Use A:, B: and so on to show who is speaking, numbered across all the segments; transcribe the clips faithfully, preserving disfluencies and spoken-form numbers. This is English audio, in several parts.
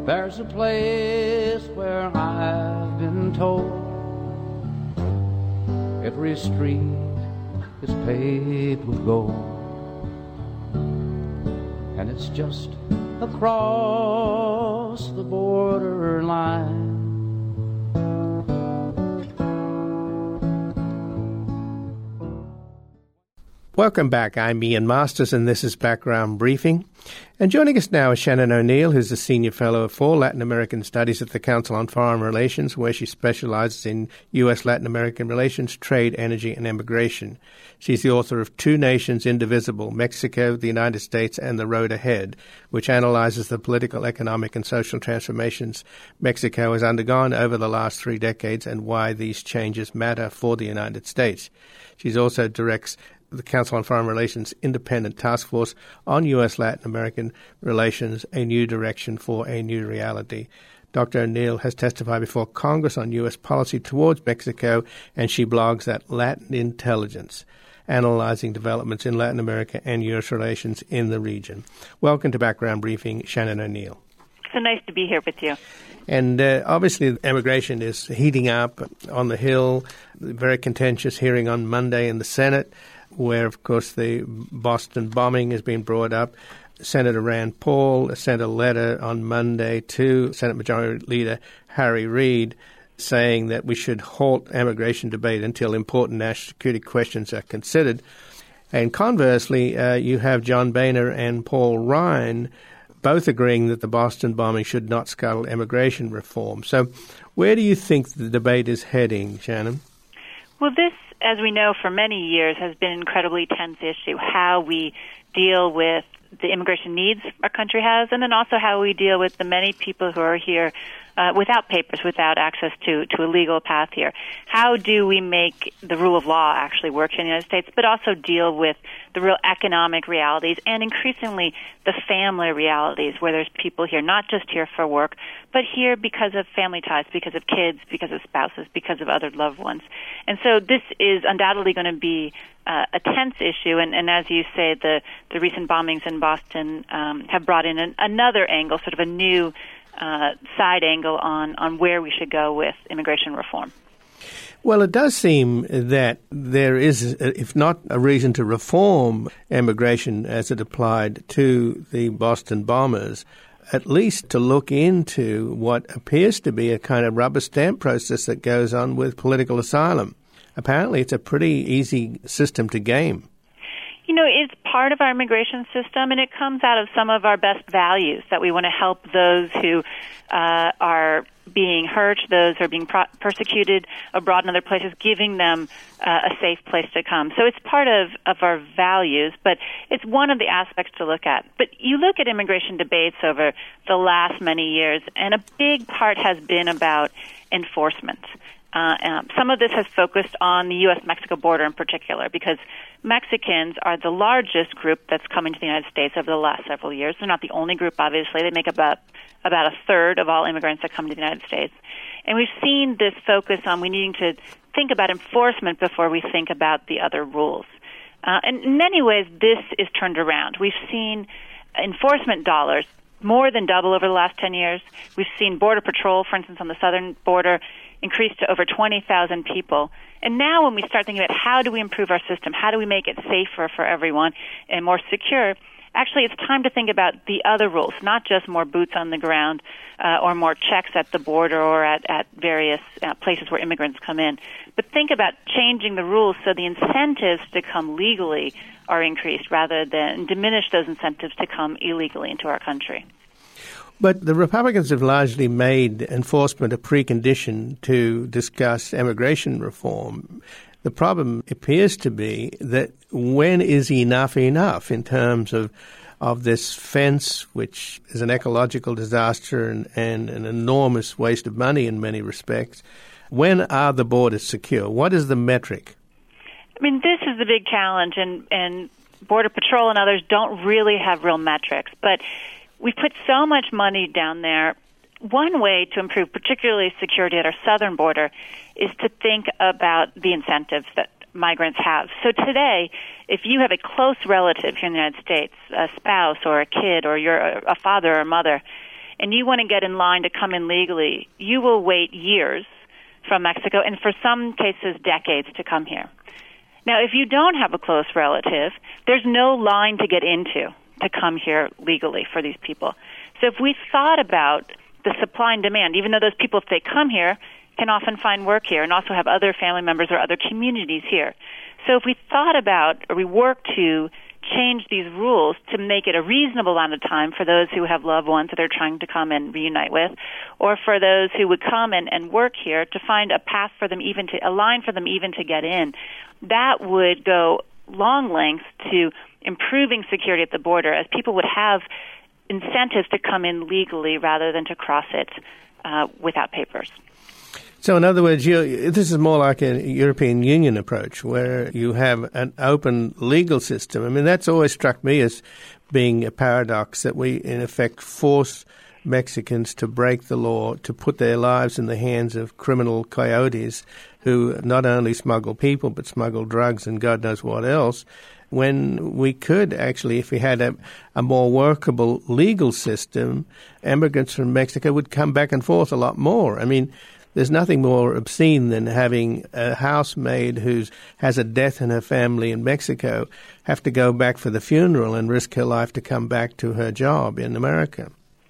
A: There's a place where I've been told every street is paved with gold, and it's just across the border line.
B: Welcome back. I'm Ian Masters, and this is Background Briefing. And joining us now is Shannon O'Neill, who's the Senior Fellow for Latin American Studies at the Council on Foreign Relations, where she specializes in U S Latin American relations, trade, energy, and immigration. She's the author of Two Nations Indivisible, Mexico, the United States, and the Road Ahead, which analyzes the political, economic, and social transformations Mexico has undergone over the last three decades and why these changes matter for the United States. She also directs the Council on Foreign Relations Independent Task Force on U S Latin American Relations, A New Direction for a New Reality. Doctor O'Neill has testified before Congress on U S policy towards Mexico, and she blogs at Latin Intelligence, analyzing developments in Latin America and U S relations in the region. Welcome to Background Briefing, Shannon O'Neill.
C: So nice to be here with you.
B: And uh, obviously immigration is heating up on the Hill. Very contentious hearing on Monday in the Senate, where, of course, the Boston bombing has been brought up. Senator Rand Paul sent a letter on Monday to Senate Majority Leader Harry Reid saying that we should halt immigration debate until important national security questions are considered. And conversely, uh, you have John Boehner and Paul Ryan both agreeing that the Boston bombing should not scuttle immigration reform. So where do you think the debate is heading, Shannon?
C: Well, this, as we know, for many years has been an incredibly tense issue, how we deal with the immigration needs our country has, and then also how we deal with the many people who are here uh, without papers, without access to, to a legal path here. How do we make the rule of law actually work in the United States, but also deal with the real economic realities and increasingly the family realities, where there's people here not just here for work, but here because of family ties, because of kids, because of spouses, because of other loved ones. And so this is undoubtedly going to be uh, a tense issue, and, and as you say, the, the recent bombings in Boston um, have brought in an, another angle, sort of a new uh, side angle on, on where we should go with immigration reform.
B: Well, it does seem that there is, if not a reason to reform immigration as it applied to the Boston bombers, at least to look into what appears to be a kind of rubber stamp process that goes on with political asylum. Apparently, it's a pretty easy system to game.
C: You know, it's part of our immigration system, and it comes out of some of our best values, that we want to help those who uh, are being hurt, those who are being pro- persecuted abroad in other places, giving them uh, a safe place to come. So it's part of, of our values, but it's one of the aspects to look at. But you look at immigration debates over the last many years, and a big part has been about enforcement. Uh, um, some of this has focused on the U S Mexico border in particular, because Mexicans are the largest group that's coming to the United States over the last several years. They're not the only group, obviously. They make about about a third of all immigrants that come to the United States. And we've seen this focus on we needing to think about enforcement before we think about the other rules. Uh, and in many ways, this is turned around. We've seen enforcement dollars more than double over the last ten years. We've seen Border Patrol, for instance, on the southern border, increased to over twenty thousand people. And now when we start thinking about how do we improve our system, how do we make it safer for everyone and more secure, actually it's time to think about the other rules, not just more boots on the ground uh, or more checks at the border or at, at various uh, places where immigrants come in. But think about changing the rules so the incentives to come legally are increased rather than diminish those incentives to come illegally into our country.
B: But the Republicans have largely made enforcement a precondition to discuss immigration reform. The problem appears to be that when is enough enough in terms of of this fence, which is an ecological disaster and, and an enormous waste of money in many respects? When are the borders secure? What is the metric?
C: I mean, this is the big challenge, and, and Border Patrol and others don't really have real metrics. But we've put so much money down there. One way to improve particularly security at our southern border is to think about the incentives that migrants have. So today, if you have a close relative here in the United States, a spouse or a kid or you're a father or a mother, and you want to get in line to come in legally, you will wait years from Mexico, and for some cases, decades to come here. Now, if you don't have a close relative, there's no line to get into to come here legally for these people. So if we thought about the supply and demand, even though those people, if they come here, can often find work here and also have other family members or other communities here. So if we thought about, or we worked to change these rules to make it a reasonable amount of time for those who have loved ones that they're trying to come and reunite with, or for those who would come and, and work here, to find a path for them, even to, a line for them even to get in, that would go long lengths to improving security at the border, as people would have incentives to come in legally rather than to cross it uh, without papers.
B: So in other words, you, this is more like a European Union approach where you have an open legal system. I mean, that's always struck me as being a paradox, that we, in effect, force Mexicans to break the law, to put their lives in the hands of criminal coyotes who not only smuggle people but smuggle drugs and God knows what else, when we could actually, if we had a, a more workable legal system, immigrants from Mexico would come back and forth a lot more. I mean, there's nothing more obscene than having a housemaid who has a death in her family in Mexico have to go back for the funeral and risk her life to come back to her job in America.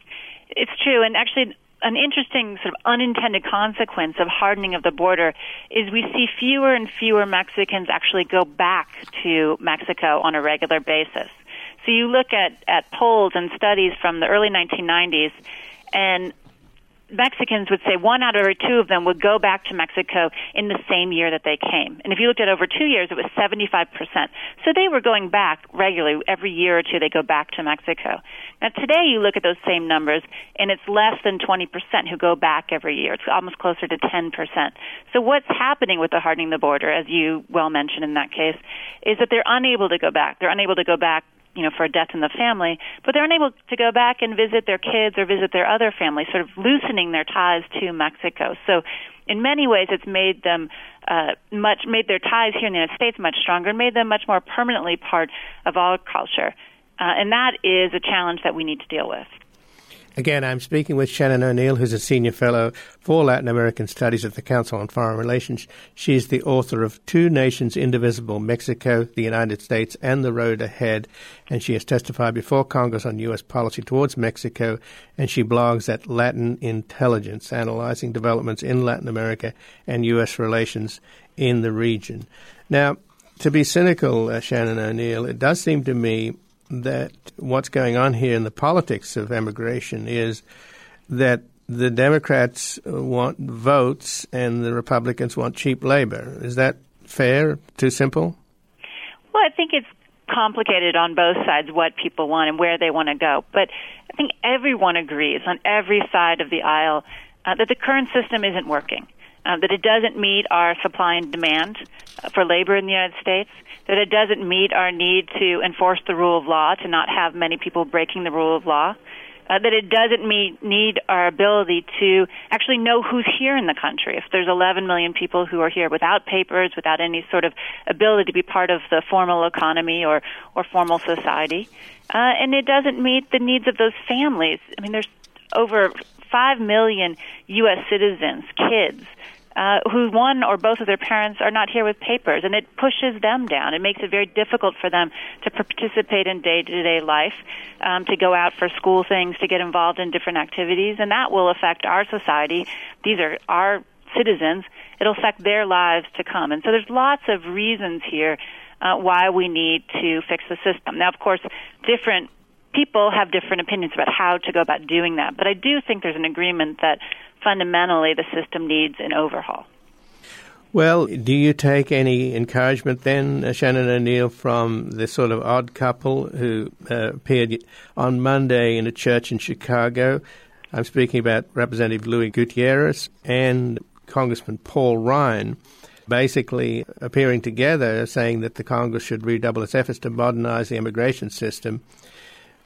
C: It's true, and actually an interesting sort of unintended consequence of hardening of the border is we see fewer and fewer Mexicans actually go back to Mexico on a regular basis. So you look at, at polls and studies from the early nineteen nineties, and Mexicans would say one out of every two of them would go back to Mexico in the same year that they came. And if you looked at over two years, it was seventy-five percent. So they were going back regularly. Every year or two, they go back to Mexico. Now, today, you look at those same numbers, and it's less than twenty percent who go back every year. It's almost closer to ten percent. So what's happening with the hardening the border, as you well mentioned in that case, is that they're unable to go back. They're unable to go back you know, for a death in the family, but they're unable to go back and visit their kids or visit their other families, sort of loosening their ties to Mexico. So in many ways, it's made them uh, much, made their ties here in the United States much stronger and made them much more permanently part of our culture. Uh, and that is a challenge that we need to deal with.
B: Again, I'm speaking with Shannon O'Neill, who's a senior fellow for Latin American Studies at the Council on Foreign Relations. She's the author of Two Nations Indivisible, Mexico, the United States, and the Road Ahead. And she has testified before Congress on U S policy towards Mexico. And she blogs at Latin Intelligence, analyzing developments in Latin America and U S relations in the region. Now, to be cynical, uh, Shannon O'Neill, it does seem to me that what's going on here in the politics of immigration is that the Democrats want votes and the Republicans want cheap labor. Is that fair? Too simple?
C: Well, I think it's complicated on both sides what people want and where they want to go. But I think everyone agrees on every side of the aisle uh, that the current system isn't working, uh, that it doesn't meet our supply and demand uh, for labor in the United States, that it doesn't meet our need to enforce the rule of law, to not have many people breaking the rule of law, uh, that it doesn't meet, need our ability to actually know who's here in the country. If there's eleven million people who are here without papers, without any sort of ability to be part of the formal economy or, or formal society, uh, and it doesn't meet the needs of those families. I mean, there's over five million U S citizens, kids, Uh, who one or both of their parents are not here with papers, and it pushes them down. It makes it very difficult for them to participate in day-to-day life, um, to go out for school things, to get involved in different activities, and that will affect our society. These are our citizens. It'll affect their lives to come. And so there's lots of reasons here uh, why we need to fix the system. Now, of course, different people have different opinions about how to go about doing that, but I do think there's an agreement that fundamentally the system needs an overhaul.
B: Well, do you take any encouragement then, uh, Shannon O'Neill, from the sort of odd couple who uh, appeared on Monday in a church in Chicago? I'm speaking about Representative Luis Gutierrez and Congressman Paul Ryan, basically appearing together saying that the Congress should redouble its efforts to modernize the immigration system.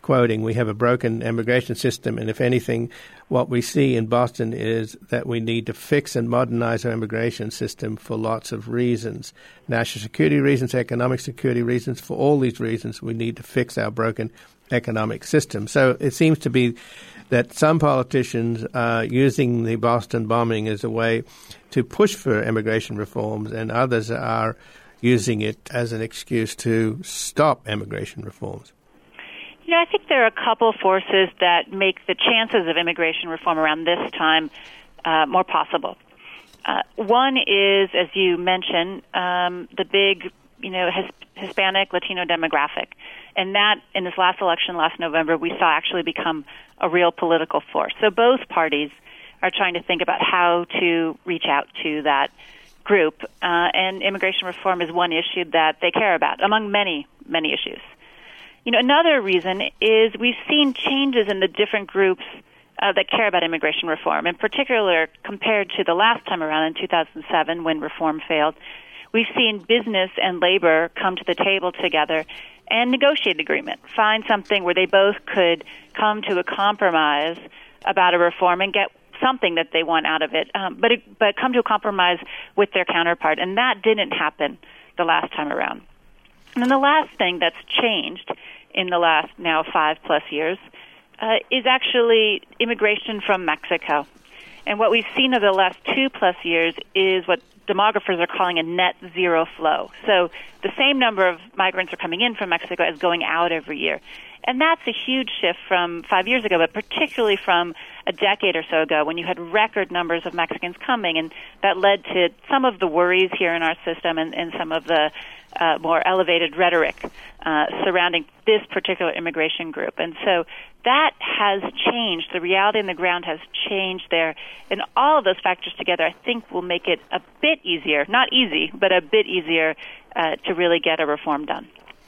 B: quoting, we have a broken immigration system, and if anything, what we see in Boston is that we need to fix and modernize our immigration system for lots of reasons. National security reasons, economic security reasons. For all these reasons, we need to fix our broken economic system. So it seems to be that some politicians are using the Boston bombing as a way to push for immigration reforms, and others are using it as an excuse to stop immigration reforms.
C: You know, I think there are a couple forces that make the chances of immigration reform around this time uh, more possible. Uh, one is, as you mentioned, um, the big, you know, his, Hispanic, Latino demographic. And that, in this last election last November, we saw actually become a real political force. So both parties are trying to think about how to reach out to that group. Uh, and immigration reform is one issue that they care about, among many, many issues. You know, another reason is we've seen changes in the different groups uh, that care about immigration reform. In particular, compared to the last time around in two thousand seven when reform failed, we've seen business and labor come to the table together and negotiate an agreement, find something where they both could come to a compromise about a reform and get something that they want out of it, um, but it, but come to a compromise with their counterpart. And that didn't happen the last time around. And then the last thing that's changed in the last now five-plus years uh, is actually immigration from Mexico. And what we've seen over the last two-plus years is what demographers are calling a net zero flow. So the same number of migrants are coming in from Mexico as going out every year. And that's a huge shift from five years ago, but particularly from a decade or so ago when you had record numbers of Mexicans coming, and that led to some of the worries here in our system and, and some of the uh, more elevated rhetoric uh, surrounding this particular immigration group. And so that has changed. The reality on the ground has changed there. And all of those factors together, I think, will make it a bit easier, not easy, but a bit easier uh, to really get a reform done.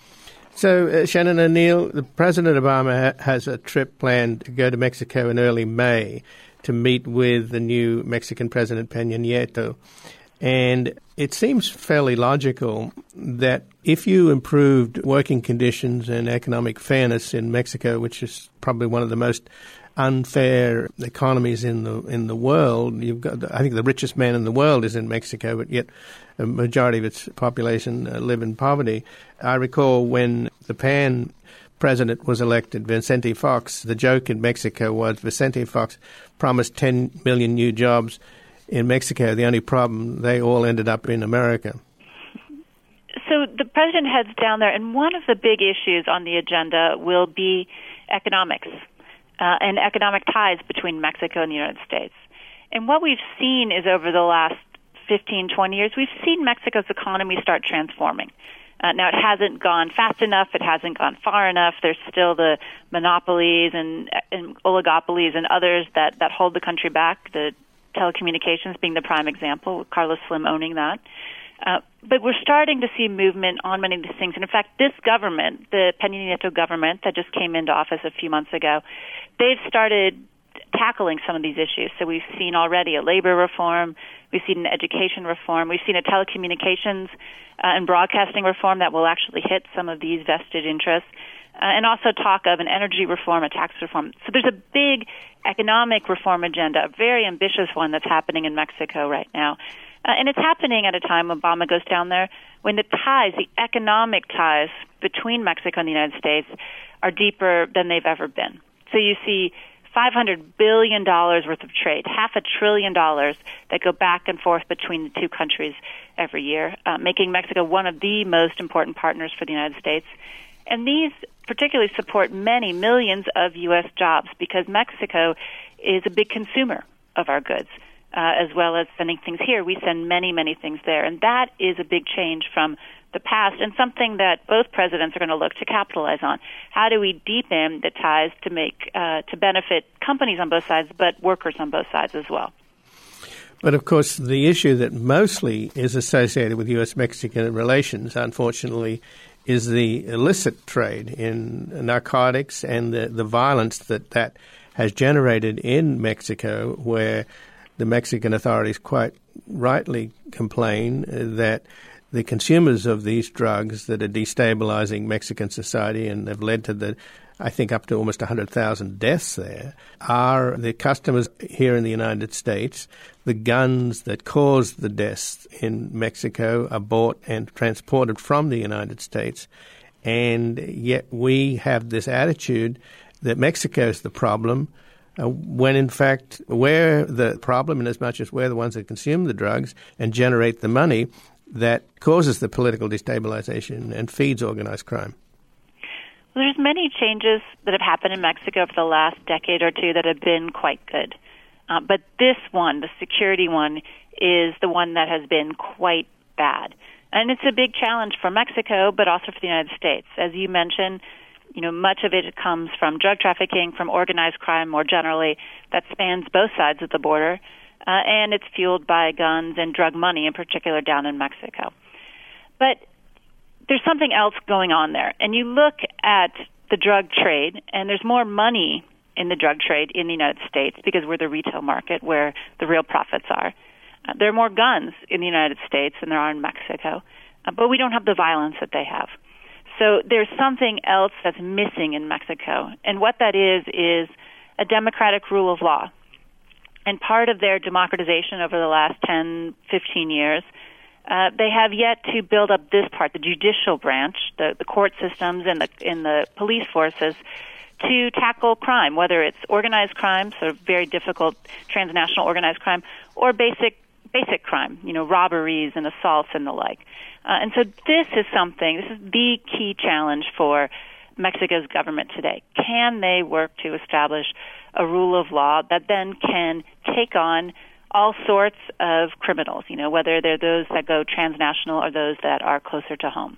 B: So, uh, Shannon O'Neill, the President Obama ha- has a trip planned to go to Mexico in early May to meet with the new Mexican President Peña Nieto. And it seems fairly logical that if you improved working conditions and economic fairness in Mexico, which is probably one of the most unfair economies in the in the world, you've got, I think the richest man in the world is in Mexico, but yet a majority of its population uh, live in poverty. I recall when the PAN president was elected, Vicente Fox, the joke in Mexico was Vicente Fox promised ten million new jobs in Mexico. The only problem, they all ended up in America.
C: So the president heads down there, and one of the big issues on the agenda will be economics uh, and economic ties between Mexico and the United States. And what we've seen is over the last fifteen, twenty years, we've seen Mexico's economy start transforming. Uh, now, it hasn't gone fast enough. It hasn't gone far enough. There's still the monopolies and, and oligopolies and others that, that hold the country back, the telecommunications being the prime example, with Carlos Slim owning that. Uh, but we're starting to see movement on many of these things. And in fact, this government, the Peña Nieto government that just came into office a few months ago, they've started tackling some of these issues. So we've seen already a labor reform, we've seen an education reform, we've seen a telecommunications uh, and broadcasting reform that will actually hit some of these vested interests, uh, and also talk of an energy reform, a tax reform. So there's a big economic reform agenda, a very ambitious one that's happening in Mexico right now. Uh, and it's happening at a time when Obama goes down there when the ties, the economic ties between Mexico and the United States are deeper than they've ever been. So you see five hundred billion dollars worth of trade, half a trillion dollars that go back and forth between the two countries every year, uh, making Mexico one of the most important partners for the United States. And these particularly support many millions of U S jobs because Mexico is a big consumer of our goods, uh, as well as sending things here. We send many, many things there. And that is a big change from the past and something that both presidents are going to look to capitalize on. How do we deepen the ties to make uh, to benefit companies on both sides, but workers on both sides as well?
B: But, of course, the issue that mostly is associated with U S Mexican relations, unfortunately, is the illicit trade in narcotics and the, the violence that that has generated in Mexico, where the Mexican authorities quite rightly complain that the consumers of these drugs that are destabilizing Mexican society and have led to the, I think, up to almost one hundred thousand deaths there, are the customers here in the United States. The guns that caused the deaths in Mexico are bought and transported from the United States. And yet we have this attitude that Mexico is the problem, uh, when in fact we're the problem in as much as we're the ones that consume the drugs and generate the money that causes the political destabilization and feeds organized crime.
C: Well, there's many changes that have happened in Mexico for the last decade or two that have been quite good. Uh, but this one, the security one, is the one that has been quite bad. And it's a big challenge for Mexico, but also for the United States. As you mentioned, you know, much of it comes from drug trafficking, from organized crime more generally, that spans both sides of the border, uh, and it's fueled by guns and drug money, in particular down in Mexico. But there's something else going on there. And you look at the drug trade, and there's more money in the drug trade in the United States because we're the retail market where the real profits are. Uh, there are more guns in the United States than there are in Mexico, uh, but we don't have the violence that they have. So there's something else that's missing in Mexico, and what that is is a democratic rule of law. And part of their democratization over the last ten, fifteen years, uh, they have yet to build up this part, the judicial branch, the, the court systems and the, and the police forces, to tackle crime, whether it's organized crime, so very difficult transnational organized crime, or basic basic crime, you know, robberies and assaults and the like. Uh, and so this is something, this is the key challenge for Mexico's government today. Can they work to establish a rule of law that then can take on all sorts of criminals, you know, whether they're those that go transnational or those that are closer to home?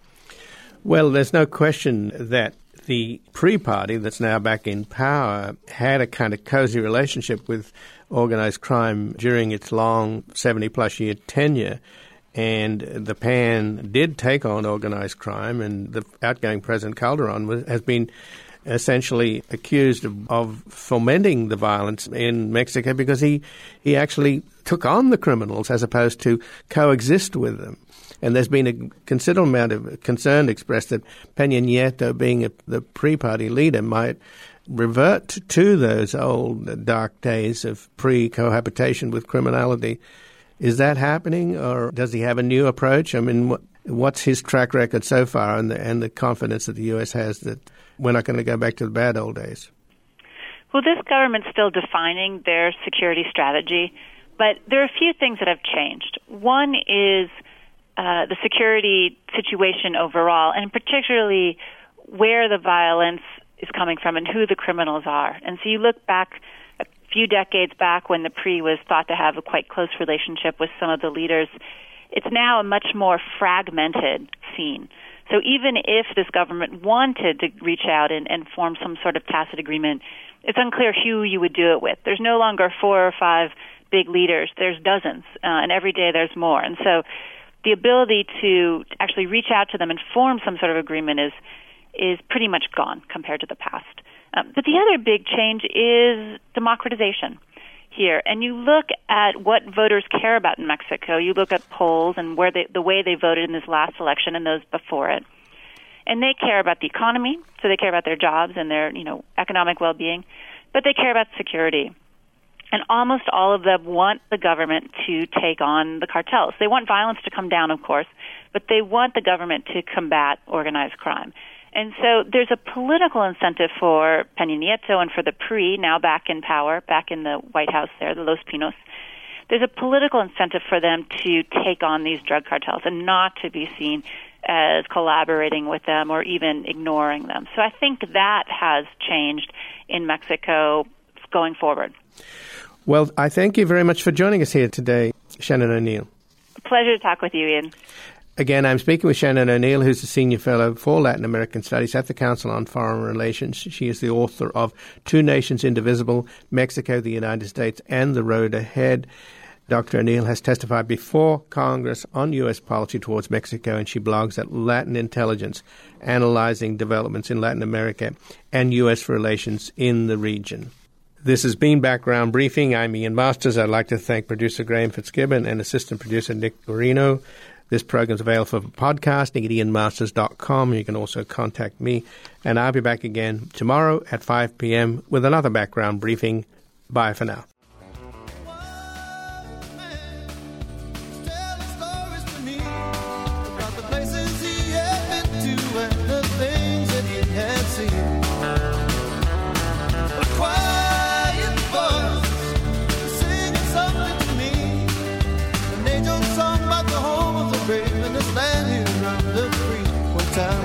B: Well, there's no question that the P R I party that's now back in power had a kind of cozy relationship with organized crime during its long seventy-plus year tenure. And the P A N did take on organized crime, and the outgoing President Calderon was, has been essentially accused of, of fomenting the violence in Mexico because he, he actually took on the criminals as opposed to coexist with them. And there's been a considerable amount of concern expressed that Peña Nieto, being a, the P R I party leader, might revert to those old dark days of pre-cohabitation with criminality. Is that happening, or does he have a new approach? I mean, what, what's his track record so far, and the, and the confidence that the U S has that we're not going to go back to the bad old days?
C: Well, this government's still defining their security strategy, but there are a few things that have changed. One is uh, the security situation overall, and particularly where the violence is coming from and who the criminals are. And so you look back a few decades back when the P R I was thought to have a quite close relationship with some of the leaders. It's now a much more fragmented scene. So even if this government wanted to reach out and, and form some sort of tacit agreement, it's unclear who you would do it with. There's no longer four or five big leaders. There's dozens, uh, and every day there's more. And so the ability to actually reach out to them and form some sort of agreement is is pretty much gone compared to the past. Um, but the other big change is democratization here. And you look at what voters care about in Mexico. You look at polls and where they, the way they voted in this last election and those before it. And they care about the economy, so they care about their jobs and their, you know, economic well-being, but they care about security. And almost all of them want the government to take on the cartels. They want violence to come down, of course, but they want the government to combat organized crime. And so there's a political incentive for Peña Nieto and for the P R I, now back in power, back in the White House there, the Los Pinos. There's a political incentive for them to take on these drug cartels and not to be seen as collaborating with them or even ignoring them. So I think that has changed in Mexico going forward.
B: Well, I thank you very much for joining us here today, Shannon O'Neill.
C: Pleasure to talk with you, Ian.
B: Again, I'm speaking with Shannon O'Neill, who's the Senior Fellow for Latin American Studies at the Council on Foreign Relations. She is the author of Two Nations Indivisible, Mexico, the United States, and the Road Ahead. Doctor O'Neill has testified before Congress on U S policy towards Mexico, and she blogs at Latin Intelligence, analyzing developments in Latin America and U S relations in the region. This has been Background Briefing. I'm Ian Masters. I'd like to thank producer Graham Fitzgibbon and assistant producer Nick Guarino. This program is available for podcasting at ian masters dot com. You can also contact me, and I'll be back again tomorrow at five p.m. with another background briefing. Bye for now.
D: Time